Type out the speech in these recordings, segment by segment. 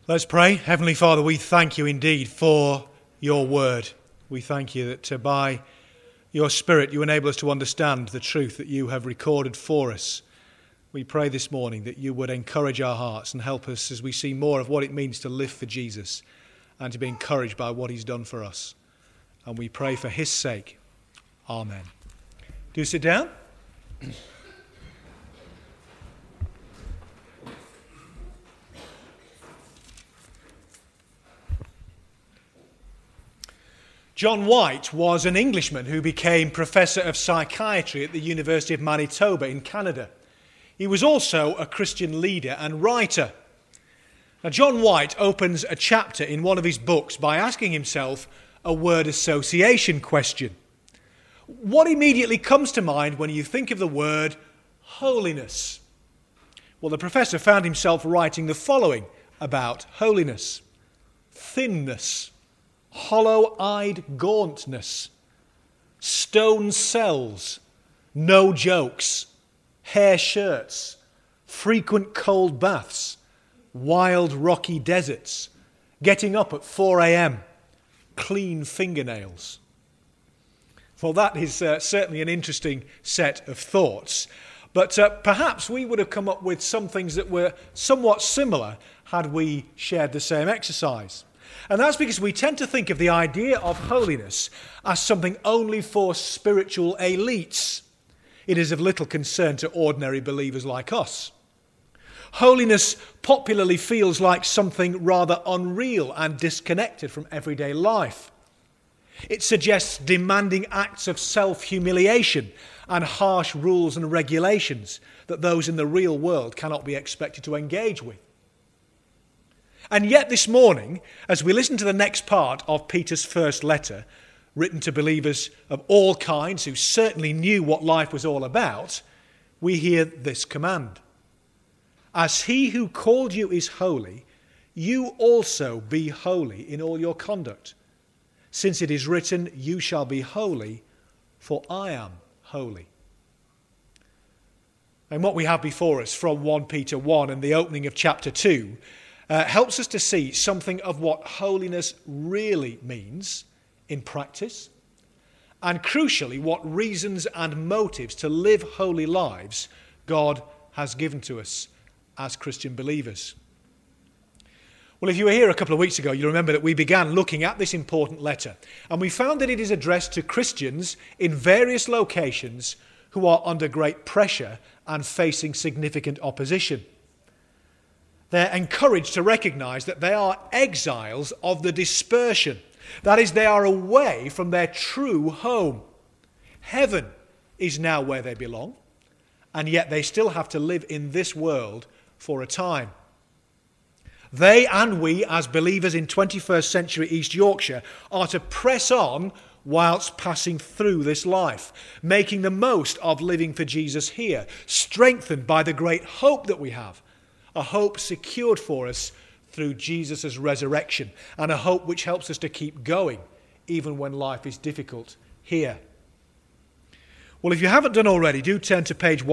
Let's pray. Heavenly Father, we thank you indeed for your word. We thank you that by your Spirit you enable us to understand the truth that you have recorded for us. We pray this morning that you would encourage our hearts and help us as we see more of what it means to live for Jesus and to be encouraged by what he's done for us. And we pray for his sake. Amen. Do sit down. John White was an Englishman who became Professor of Psychiatry at the University of Manitoba in Canada. He was also a Christian leader and writer. Now, John White opens a chapter in one of his books by asking himself a word association question. What immediately comes to mind when you think of the word holiness? Well, the professor found himself writing the following about holiness: thinness, hollow-eyed gauntness, stone cells, no jokes, hair shirts, frequent cold baths, wild rocky deserts, getting up at 4 a.m., clean fingernails. Well, that is certainly an interesting set of thoughts, but perhaps we would have come up with some things that were somewhat similar had we shared the same exercise. And that's because we tend to think of the idea of holiness as something only for spiritual elites. It is of little concern to ordinary believers like us. Holiness popularly feels like something rather unreal and disconnected from everyday life. It suggests demanding acts of self-humiliation and harsh rules and regulations that those in the real world cannot be expected to engage with. And yet this morning, as we listen to the next part of Peter's first letter, written to believers of all kinds who certainly knew what life was all about, we hear this command: as he who called you is holy, you also be holy in all your conduct. Since it is written, you shall be holy, for I am holy. And what we have before us from 1 Peter 1 and the opening of chapter 2 helps us to see something of what holiness really means in practice, and crucially what reasons and motives to live holy lives God has given to us as Christian believers. Well, if you were here a couple of weeks ago, you remember that we began looking at this important letter, and we found that it is addressed to Christians in various locations who are under great pressure and facing significant opposition. They're encouraged to recognize that they are exiles of the dispersion. That is, they are away from their true home. Heaven is now where they belong, and yet they still have to live in this world for a time. They and we, as believers in 21st century East Yorkshire, are to press on whilst passing through this life, making the most of living for Jesus here, strengthened by the great hope that we have. A hope secured for us through Jesus' resurrection, and a hope which helps us to keep going even when life is difficult here. Well, if you haven't done already, do turn to page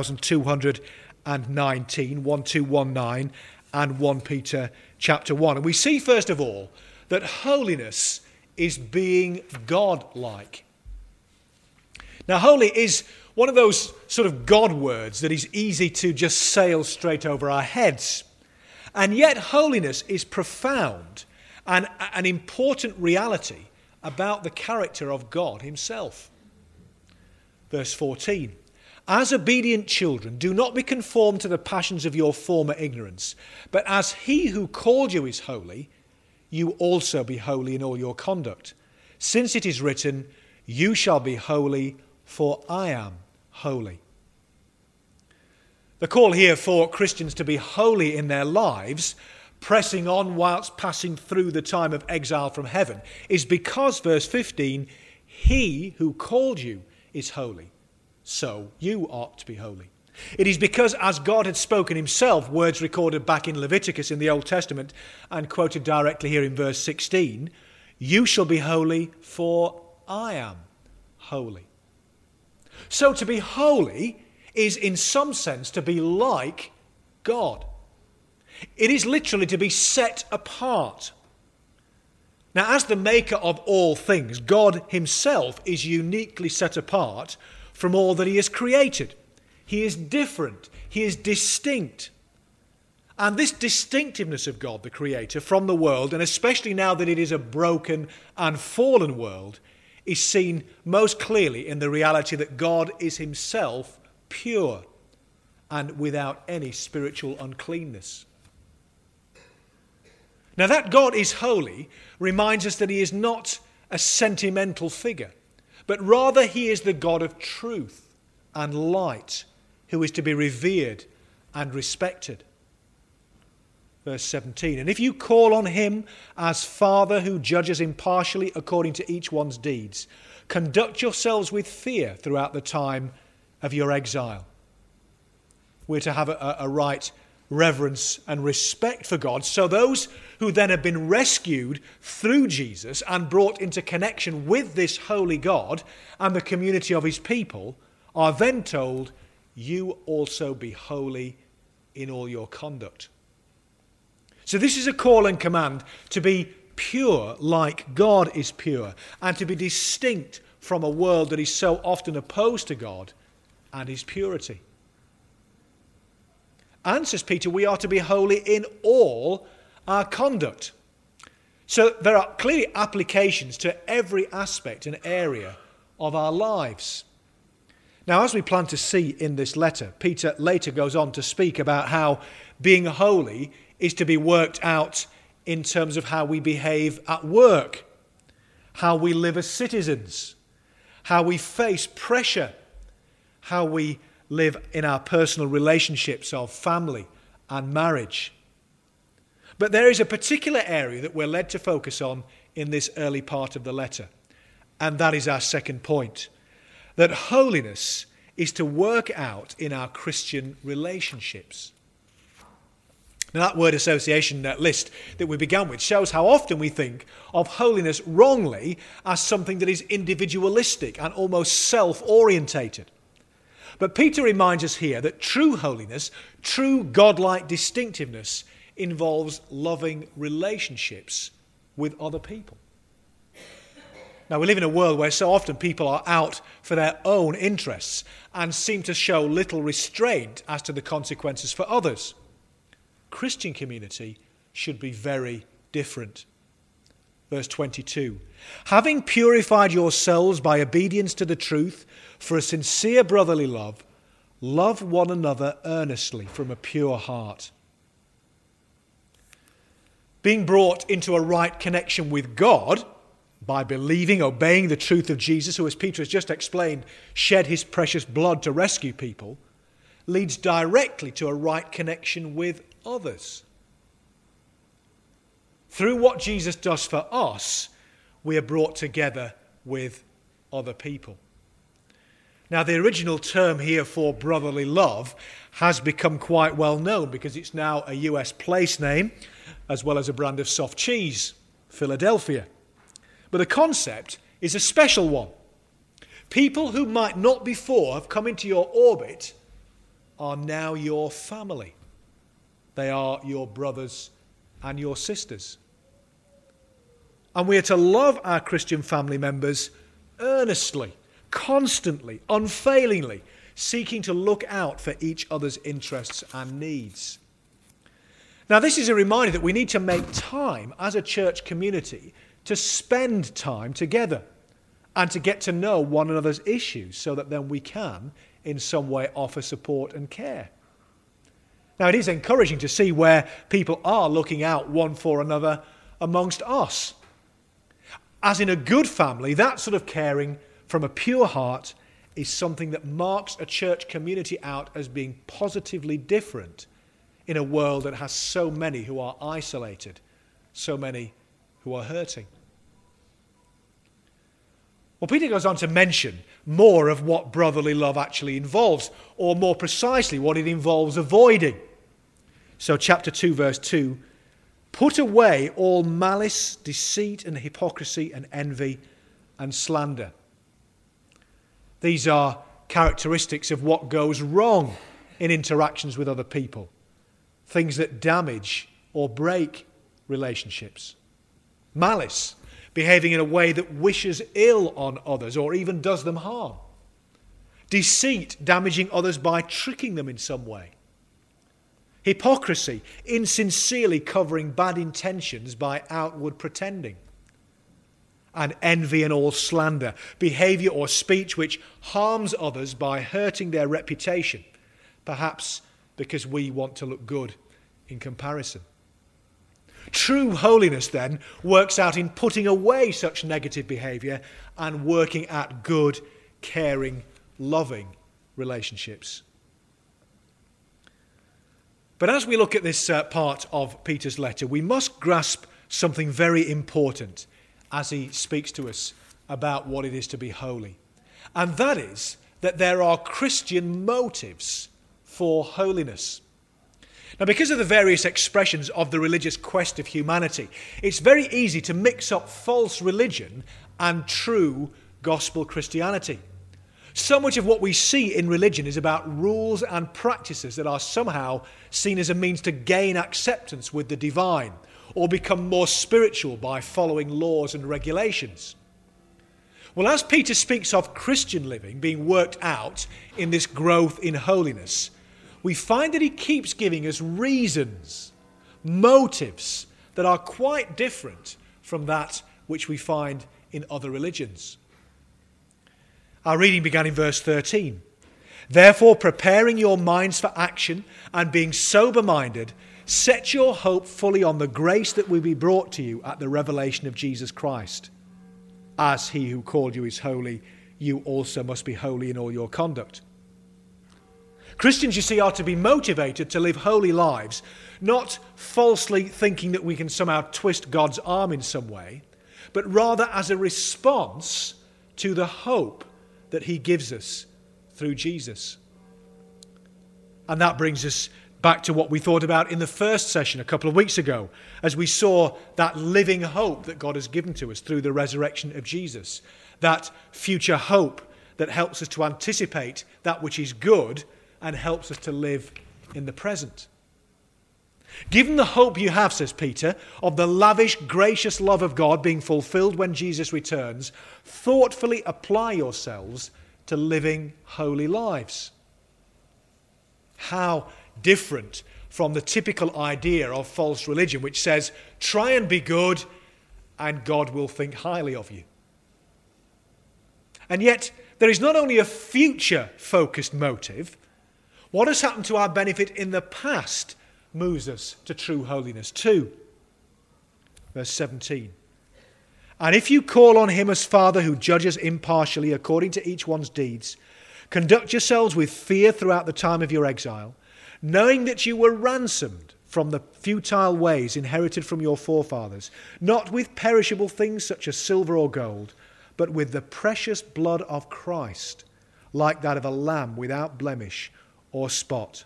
1219, 1219, and 1 Peter chapter 1. And we see, first of all, that holiness is being God-like. Now, holy is one of those sort of God words that is easy to just sail straight over our heads. And yet holiness is profound and an important reality about the character of God himself. Verse 14, as obedient children, do not be conformed to the passions of your former ignorance, but as he who called you is holy, you also be holy in all your conduct. Since it is written, you shall be holy, for I am holy. The call here for Christians to be holy in their lives, pressing on whilst passing through the time of exile from heaven, is because, verse 15, he who called you is holy, so you ought to be holy. It is because, as God had spoken himself, words recorded back in Leviticus in the Old Testament and quoted directly here in verse 16, you shall be holy, for I am holy. So to be holy is in some sense to be like God. It is literally to be set apart. Now, as the maker of all things, God himself is uniquely set apart from all that he has created. He is different. He is distinct. And this distinctiveness of God, the Creator, from the world, and especially now that it is a broken and fallen world, is seen most clearly in the reality that God is himself pure and without any spiritual uncleanness. Now, that God is holy reminds us that he is not a sentimental figure, but rather he is the God of truth and light, who is to be revered and respected. Verse 17, and if you call on him as Father who judges impartially according to each one's deeds, conduct yourselves with fear throughout the time of your exile. We're to have a right reverence and respect for God. So those who then have been rescued through Jesus and brought into connection with this holy God and the community of his people are then told, you also be holy in all your conduct. So this is a call and command to be pure like God is pure and to be distinct from a world that is so often opposed to God and his purity. And, says Peter, we are to be holy in all our conduct. So there are clearly applications to every aspect and area of our lives. Now, as we plan to see in this letter, Peter later goes on to speak about how being holy is to be worked out in terms of how we behave at work, how we live as citizens, how we face pressure, how we live in our personal relationships of family and marriage. But there is a particular area that we're led to focus on in this early part of the letter, and that is our second point, that holiness is to work out in our Christian relationships. Now, that word association list that we began with shows how often we think of holiness wrongly as something that is individualistic and almost self-orientated. But Peter reminds us here that true holiness, true godlike distinctiveness, involves loving relationships with other people. Now, we live in a world where so often people are out for their own interests and seem to show little restraint as to the consequences for others. Christian community should be very different. Verse 22, having purified yourselves by obedience to the truth for a sincere brotherly love, love one another earnestly from a pure heart. Being brought into a right connection with God by believing, obeying the truth of Jesus, who, as Peter has just explained, shed his precious blood to rescue people, leads directly to a right connection with others. Through what Jesus does for us, we are brought together with other people. Now, the original term here for brotherly love has become quite well known because it's now a US place name as well as a brand of soft cheese, Philadelphia. But the concept is a special one. People who might not before have come into your orbit are now your family. They are your brothers and your sisters. And we are to love our Christian family members earnestly, constantly, unfailingly, seeking to look out for each other's interests and needs. Now, this is a reminder that we need to make time as a church community to spend time together and to get to know one another's issues so that then we can, in some way, offer support and care. Now, it is encouraging to see where people are looking out one for another amongst us. As in a good family, that sort of caring from a pure heart is something that marks a church community out as being positively different in a world that has so many who are isolated, so many who are hurting. Well, Peter goes on to mention more of what brotherly love actually involves, or more precisely, what it involves avoiding. So chapter 2, verse 2, put away all malice, deceit, and hypocrisy, and envy, and slander. These are characteristics of what goes wrong in interactions with other people. things that damage or break relationships. Malice, behaving in a way that wishes ill on others or even does them harm. Deceit, damaging others by tricking them in some way. Hypocrisy, insincerely covering bad intentions by outward pretending. And envy and all slander, behaviour or speech which harms others by hurting their reputation, perhaps because we want to look good in comparison. True holiness, then, works out in putting away such negative behaviour and working at good, caring, loving relationships. But as we look at this part of Peter's letter, we must grasp something very important as he speaks to us about what it is to be holy. And that is that there are Christian motives for holiness. Now, because of the various expressions of the religious quest of humanity, it's very easy to mix up false religion and true gospel Christianity. So much of what we see in religion is about rules and practices that are somehow seen as a means to gain acceptance with the divine or become more spiritual by following laws and regulations. Well, as Peter speaks of Christian living being worked out in this growth in holiness, we find that he keeps giving us reasons, motives that are quite different from that which we find in other religions. Our reading began in verse 13. Therefore, preparing your minds for action and being sober-minded, set your hope fully on the grace that will be brought to you at the revelation of Jesus Christ. As he who called you is holy, you also must be holy in all your conduct. Christians, you see, are to be motivated to live holy lives, not falsely thinking that we can somehow twist God's arm in some way, but rather as a response to the hope that he gives us through Jesus. And that brings us back to what we thought about in the first session a couple of weeks ago, as we saw that living hope that God has given to us through the resurrection of Jesus, that future hope that helps us to anticipate that which is good and helps us to live in the present. Given the hope you have, says Peter, of the lavish, gracious love of God being fulfilled when Jesus returns, thoughtfully apply yourselves to living holy lives. How different from the typical idea of false religion, which says, try and be good and God will think highly of you. And yet, there is not only a future-focused motive. What has happened to our benefit in the past moves us to true holiness too. Verse 17. And if you call on him as Father who judges impartially according to each one's deeds, conduct yourselves with fear throughout the time of your exile, knowing that you were ransomed from the futile ways inherited from your forefathers, not with perishable things such as silver or gold, but with the precious blood of Christ, like that of a lamb without blemish or spot.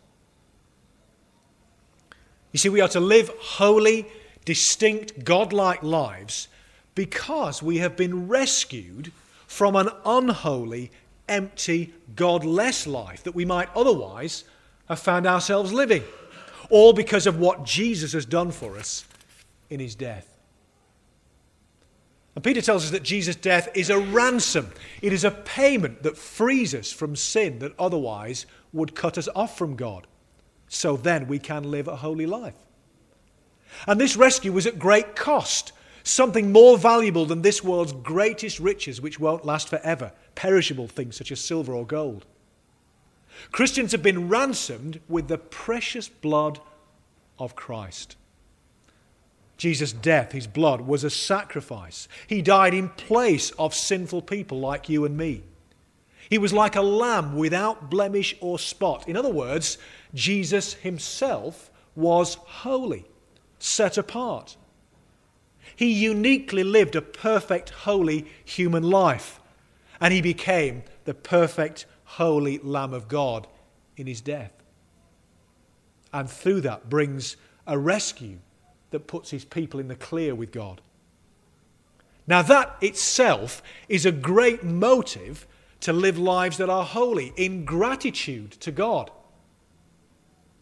You see, we are to live holy, distinct, godlike lives because we have been rescued from an unholy, empty, godless life that we might otherwise have found ourselves living, all because of what Jesus has done for us in his death. And Peter tells us that Jesus' death is a ransom. It is a payment that frees us from sin that otherwise would cut us off from God. So then we can live a holy life. And this rescue was at great cost, something more valuable than this world's greatest riches, which won't last forever, perishable things such as silver or gold. Christians have been ransomed with the precious blood of Christ. Jesus' death, his blood, was a sacrifice. He died in place of sinful people like you and me. He was like a lamb without blemish or spot. In other words, Jesus himself was holy, set apart. He uniquely lived a perfect, holy human life, and he became the perfect, holy Lamb of God in his death. And through that brings a rescue that puts his people in the clear with God. Now that itself is a great motive to live lives that are holy in gratitude to God.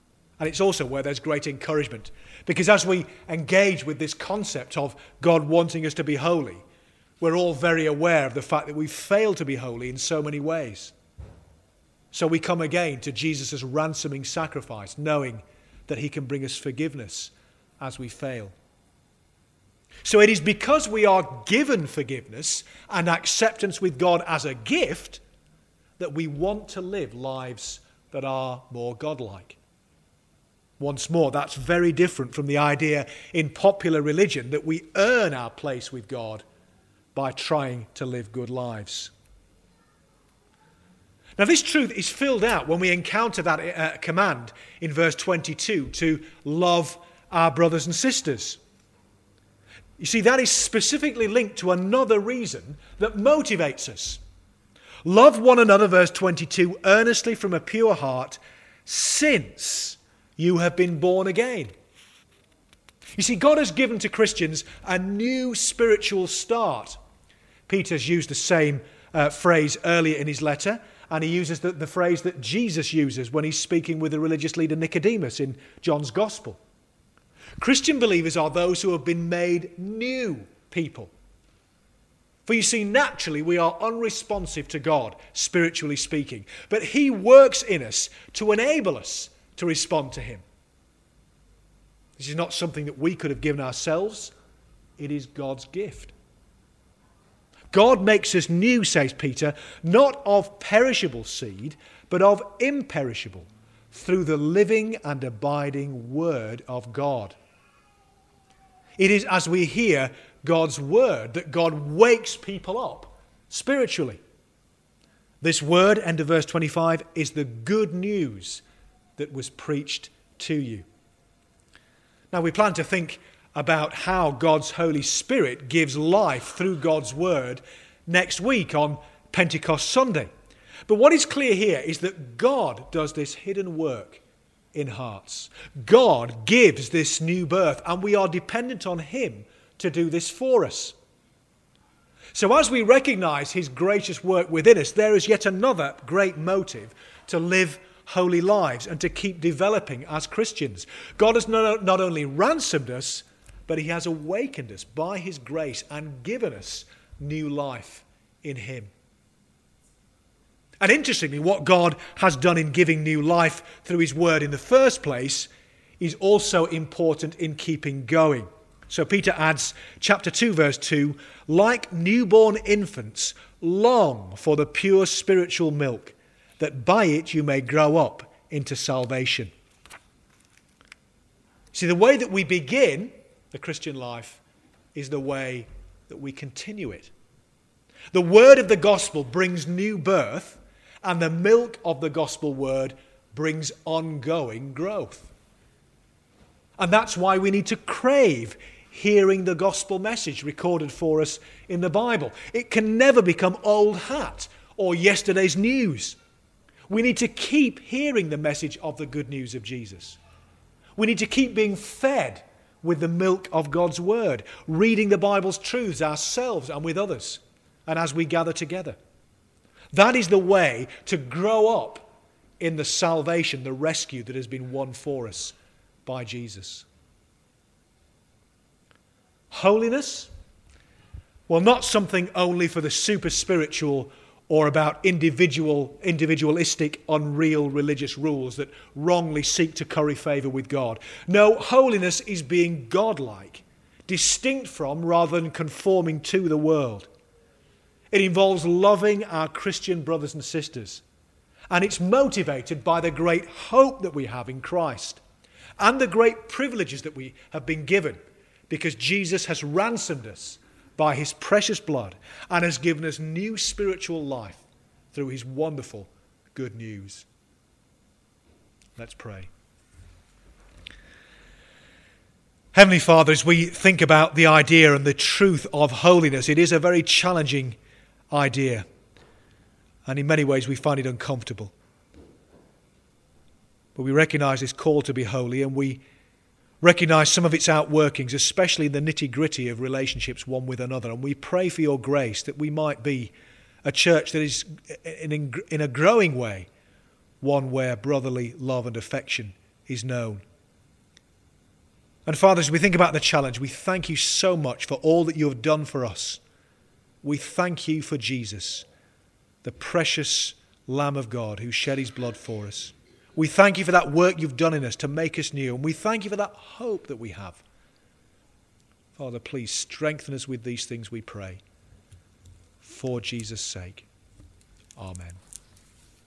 And it's also where there's great encouragement. Because as we engage with this concept of God wanting us to be holy, we're all very aware of the fact that we fail to be holy in so many ways. So we come again to Jesus' ransoming sacrifice, knowing that he can bring us forgiveness as we fail. So it is because we are given forgiveness and acceptance with God as a gift that we want to live lives that are more godlike. Once more, that's very different from the idea in popular religion that we earn our place with God by trying to live good lives. Now, this truth is filled out when we encounter that command in verse 22 to love our brothers and sisters. You see, that is specifically linked to another reason that motivates us. Love one another, verse 22, earnestly from a pure heart, since you have been born again. You see, God has given to Christians a new spiritual start. Peter's used the same phrase earlier in his letter, and he uses the phrase that Jesus uses when he's speaking with the religious leader Nicodemus in John's Gospel. Christian believers are those who have been made new people. For you see, naturally we are unresponsive to God, spiritually speaking, but he works in us to enable us to respond to him. This is not something that we could have given ourselves. It is God's gift. God makes us new, says Peter, not of perishable seed, but of imperishable, through the living and abiding Word of God. It is as we hear God's Word that God wakes people up spiritually. This Word, end of verse 25, is the good news that was preached to you. Now we plan to think about how God's Holy Spirit gives life through God's Word next week on Pentecost Sunday. But what is clear here is that God does this hidden work in hearts. God gives this new birth, and we are dependent on him to do this for us. So as we recognize his gracious work within us, there is yet another great motive to live holy lives and to keep developing as Christians. God has not only ransomed us, but he has awakened us by his grace and given us new life in him. And interestingly, what God has done in giving new life through his word in the first place is also important in keeping going. So Peter adds, chapter 2, verse 2, like newborn infants, long for the pure spiritual milk, that by it you may grow up into salvation. See, the way that we begin the Christian life is the way that we continue it. The word of the gospel brings new birth, and the milk of the gospel word brings ongoing growth. And that's why we need to crave hearing the gospel message recorded for us in the Bible. It can never become old hat or yesterday's news. We need to keep hearing the message of the good news of Jesus. We need to keep being fed with the milk of God's word, reading the Bible's truths ourselves and with others, and as we gather together. That is the way to grow up in the salvation, the rescue that has been won for us by Jesus. Holiness? Well, not something only for the super spiritual or about individualistic, unreal religious rules that wrongly seek to curry favour with God. No, holiness is being godlike, distinct from rather than conforming to the world. It involves loving our Christian brothers and sisters, and it's motivated by the great hope that we have in Christ and the great privileges that we have been given because Jesus has ransomed us by his precious blood and has given us new spiritual life through his wonderful good news. Let's pray. Heavenly Father, as we think about the idea and the truth of holiness, it is a very challenging idea, and in many ways we find it uncomfortable. But we recognize this call to be holy, and we recognize some of its outworkings, especially the nitty-gritty of relationships one with another. And we pray for your grace that we might be a church that is, in a growing way, one where brotherly love and affection is known. And Father, as we think about the challenge, we thank you so much for all that you have done for us. We thank you for Jesus, the precious Lamb of God who shed his blood for us. We thank you for that work you've done in us to make us new. And we thank you for that hope that we have. Father, please strengthen us with these things, we pray. For Jesus' sake. Amen.